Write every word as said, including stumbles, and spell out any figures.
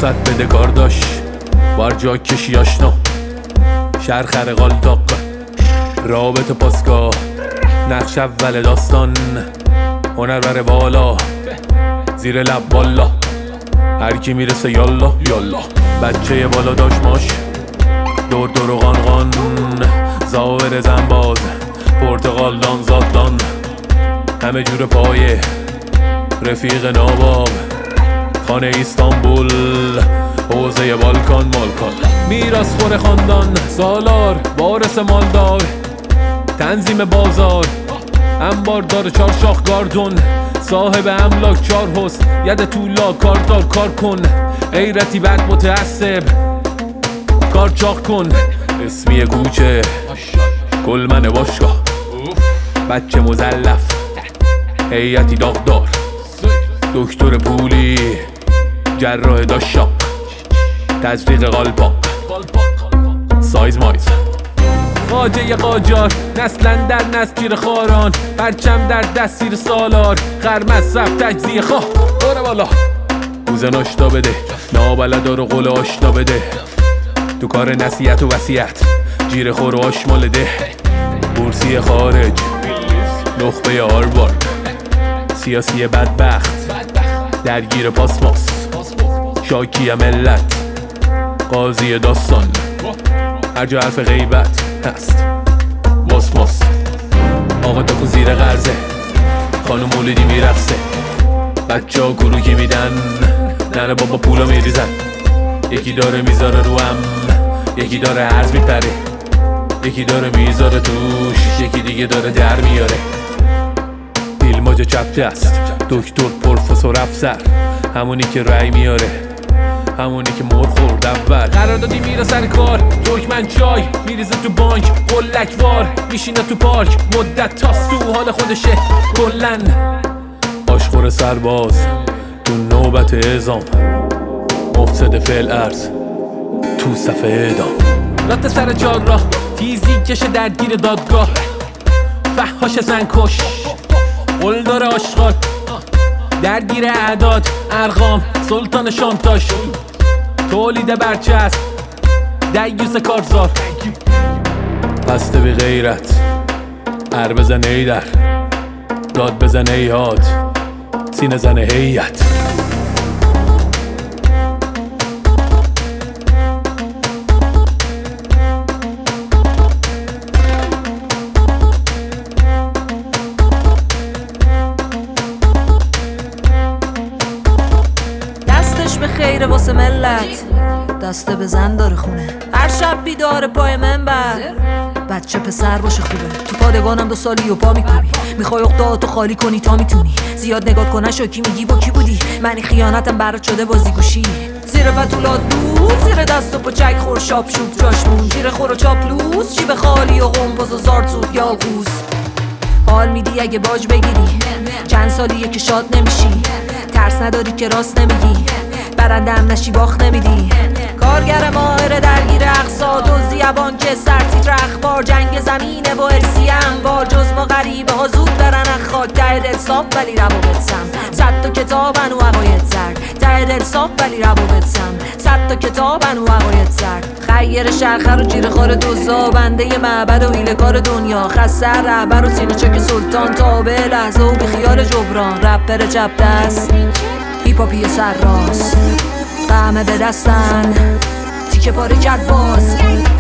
فرصت بده کار داشت بار جا کشی آشنا شهر خرقال داق رابط پاسگاه نقش اول داستان هنر بره بالا زیر لب بالا هر کی میرسه یالا یالا بچه بالا داشت ماش دور دور و غانغان زاور زنباز پرتغال دان زادان همه جور پایه رفیق ناباب خانه ایستانبول حوزه بالکان مالکان میراث خور خاندان سالار وارث مالدار تنظیم بازار انبار داره چار شاخ گاردون صاحب املاک چار حسن ید طولا کارتال کار کن غیرتی بد متعصب کار چاق کن اسمی کوچه گلمن باشگاه بچه مزلف هیئتی داغدار دکتر پولی جراح داشاق تزریق قالپاق سایز مایز خواجه قاجار نسلن در نسل گیر خاران پرچم در دستیر سالار خرمز سب تجزیه خواه باره بالا بوزن آشتا بده نابلد رو قول آشتا بده تو کار نصیحت و وصیت جیر خور و آشمال ده بورسی خارج نخبه هاروارد سیاسی بدبخت درگیر پاسماس شاکی ملت قاضی داستان هر جا حرف غیبت هست ماس ماس آقا تاکو زیر غرزه خانم مولدی میرقصه بچه ها گروهی میدن ننه بابا پولا میریزن یکی داره میذاره رو هم یکی داره عرض میپره یکی داره میذاره توش یکی دیگه داره در میاره دیلماج چپته است دکتر پروفسور افسر همونی که رای میاره همونی که مر خورد اول قراردادی میره سر کار دکمن چای میریزه تو بانک قلکوار میشینه تو پارک مدت تاست تو حال خودشه کلن آشخور سرباز تو نوبت اعزام مفسد فعل ارز تو صفحه اعدام رات سر جاد را تیزی کشه درگیر دادگاه فحاش زنکش قلدار آشغال درگیر اعداد ارقام سلطان شانتاش تولید برچسب دیوس کارزار پسته بی غیرت ار بزن ای در داد بزن ای هاد سینه زن هیئت به خیره واسه ملت دسته بزن داره خونه هر شب بیداره پای منبر بچه پسر باشه خوبه تو پادگانم دو سالی و پا میکنی میخوای اقداتو خالی کنی تا میتونی زیاد نگات کنن شاکی میگی با کی بودی منی خیانتم برات شده بازی گوشی زیر پتولات بود زیر دست و پچک خور شاپ شوب جاشمون گیره خور و چاپلوس جیب خالی و قنباز و زارتوت یا قوس حال میدی اگه باج بگیری چند سالیه که شاد نمیشی ترس نداری که راست نمیگی برنده هم نشی باخت نمیدی کارگر ماهر درگیر اقصا دزدی بانک سرتیتر اخبار جنگ زمینه و ارسی انبار جز ما غریبه ها زود دارن اخاک ته دل صاف ولی روابط سم صد تا کتابن و عقاید زرد ته دل صاف ولی روابط سم صد تا کتابن و عقاید زرد خیر شرخر و جیر خور دوزا بنده معبد و حیله کار دنیا خسر رهبر و سینه چک سلطان تابع لحظه و بی خیال جبران رپر چپ دست هیپاپی سر راست قهمه به دستن تیکه پاره کرد باز